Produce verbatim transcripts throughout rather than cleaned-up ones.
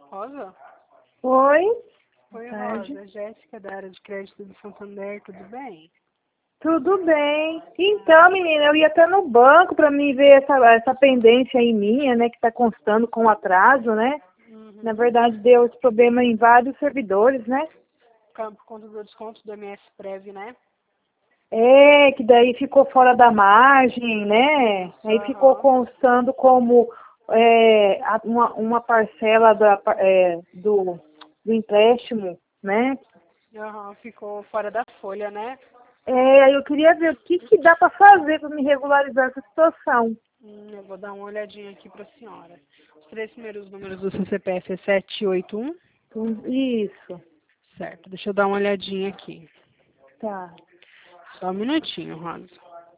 Rosa? Oi? Oi, Tarde. Rosa. Jéssica, da área de crédito do Santander, tudo bem? Tudo bem. Então, menina, eu ia até no banco para me ver essa, essa pendência aí minha, né, que está constando com atraso, né? Uhum. Na verdade, deu esse problema em vários servidores, né? Por conta do desconto do M S Prev, né? É, que daí ficou fora da margem, né? Aí ficou Aham. constando como é, a- uma, uma parcela da, é, do, do empréstimo, né? Aham, ficou fora da folha, né? É, eu queria ver o que, que dá para fazer para me regularizar essa situação. Hum, eu vou dar uma olhadinha aqui para a senhora. Os três primeiros números do seu C P F é sete oito um? Hum, Isso, Certo, deixa eu dar uma olhadinha aqui. tá. Só um minutinho, Rosa.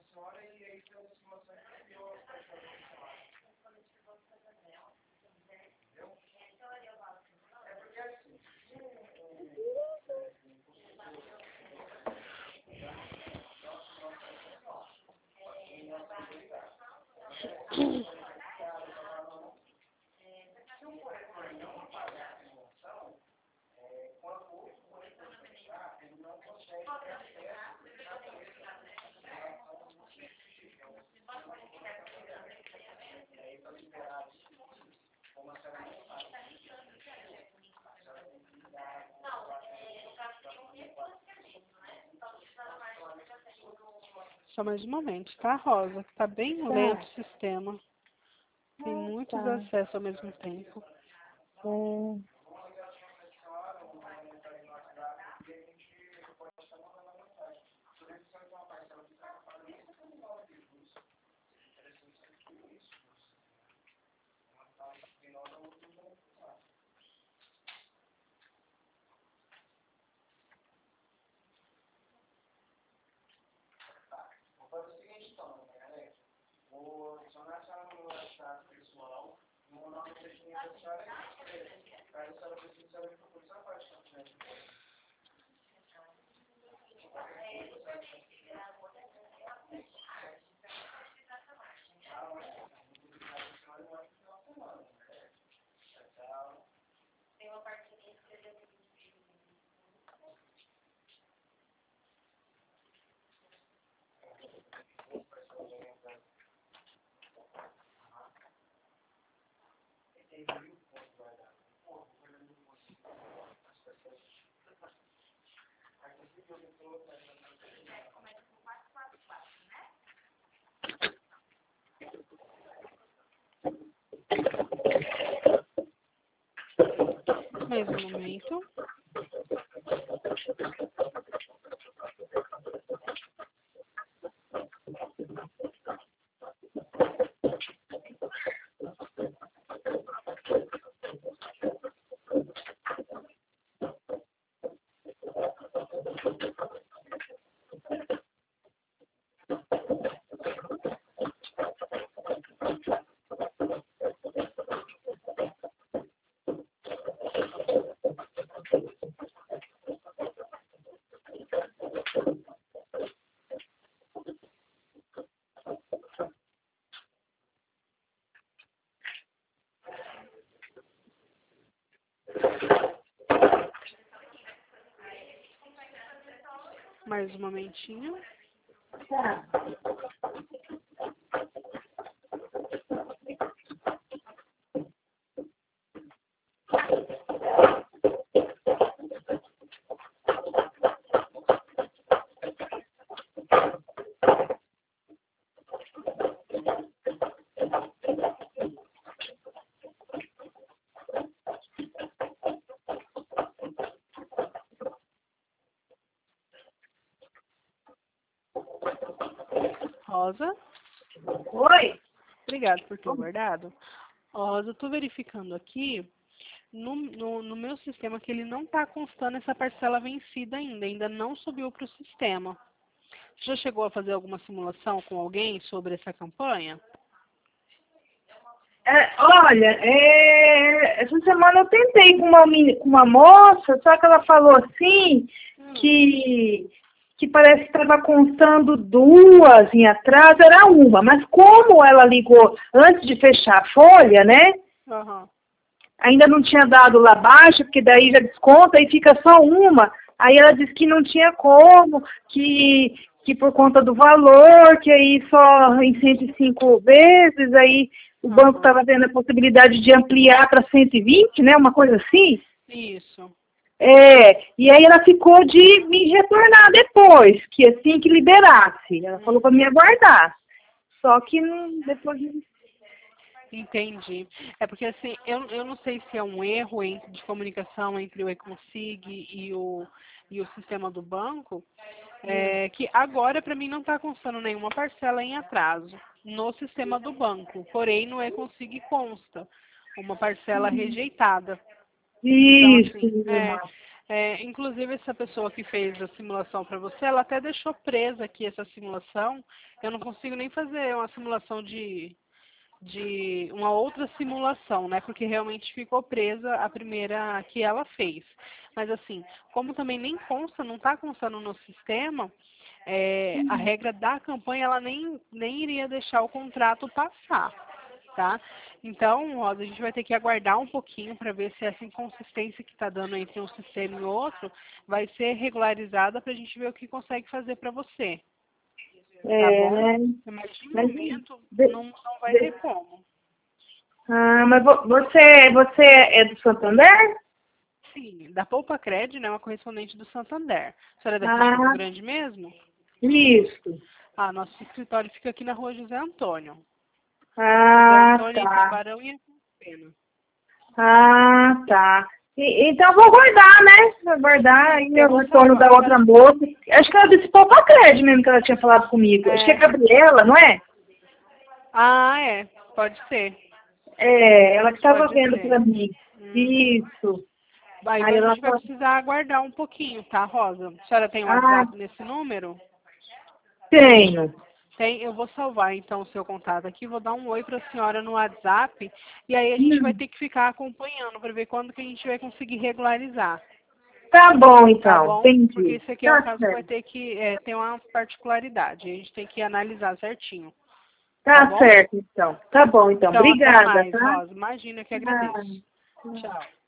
Só mais um momento, tá, Rosa? Tá bem Tá. lento o sistema. Tem Ah, muitos tá. acessos ao mesmo tempo. É, Mais um momento. Mais um momentinho. tá. Rosa, Oi? obrigado por ter aguardado. Rosa, eu tô verificando aqui no, no, no meu sistema que ele não está constando essa parcela vencida ainda. Ainda não subiu para o sistema. Você já chegou a fazer alguma simulação com alguém sobre essa campanha? É, olha, é, essa semana eu tentei com uma, meni- com uma moça, só que ela falou assim Hum. que, que parece que estava constando duas em atraso, era uma, mas como ela ligou antes de fechar a folha, né? Aham. ainda não tinha dado lá abaixo, porque daí já desconta e fica só uma. Aí ela disse que não tinha como, que, que por conta do valor, que aí só em cento e cinco vezes, aí o banco estava vendo a possibilidade de ampliar para cento e vinte, né? Uma coisa assim. Isso. É, e aí ela ficou de me retornar depois, que assim que liberasse. Ela falou para me aguardar. Só que não, depois. Entendi. É porque assim, eu, eu não sei se é um erro em- de comunicação entre o Econsig e o, e o sistema do banco, é, que agora para mim não está constando nenhuma parcela em atraso no sistema do banco, porém no Econsig consta uma parcela rejeitada. Então, Isso. assim, é, é, inclusive essa pessoa que fez a simulação para você, ela até deixou presa aqui essa simulação. Eu não consigo nem fazer uma simulação de, de uma outra simulação, né? Porque realmente ficou presa a primeira que ela fez. Mas assim, como também nem consta, não está constando no sistema, é, a regra da campanha ela nem, nem iria deixar o contrato passar. Tá? Então, Rosa, a gente vai ter que aguardar um pouquinho para ver se essa inconsistência que está dando entre um sistema e outro vai ser regularizada para a gente ver o que consegue fazer para você. Tá É, bom? né? Mas de Mas, momento de- não, não vai ter de- como. ah, mas vo- você, você é do Santander? Sim, da Poupa Cred, né, uma correspondente do Santander. A senhora é daqui de Campo Ah, Grande mesmo? isso. Ah, nosso escritório fica aqui na rua José Antônio. José Ah, Antônio entre tá. Barão e Pena. Ah, tá. E- então vou guardar, né? Vou guardar aí Eu o vou retorno da salvar. outra moça. Acho que ela disse poupa crédito mesmo que ela tinha falado comigo. Acho que é É, Gabriela, não é? ah, é, pode ser. É, ela que estava Pode vendo ser. pra mim. Uhum. Isso. Aí Aí a ela gente vai falou, precisar aguardar um pouquinho, tá, Rosa? A senhora tem um ah, WhatsApp nesse número? tenho. Tem, eu vou salvar então o seu contato aqui, vou dar um oi para a senhora no WhatsApp e aí a gente vai Hum, ter que ficar acompanhando para ver quando que a gente vai conseguir regularizar, tá bom, tá então. bom? Porque Entendi. esse aqui é um Tá caso que vai certo. ter que é, ter uma particularidade, a gente tem que analisar certinho, tá Tá bom? certo, então. Tá bom, então. Então até Obrigada, mais, tá? Rosa. Imagina que Ah, agradeço. Tchau.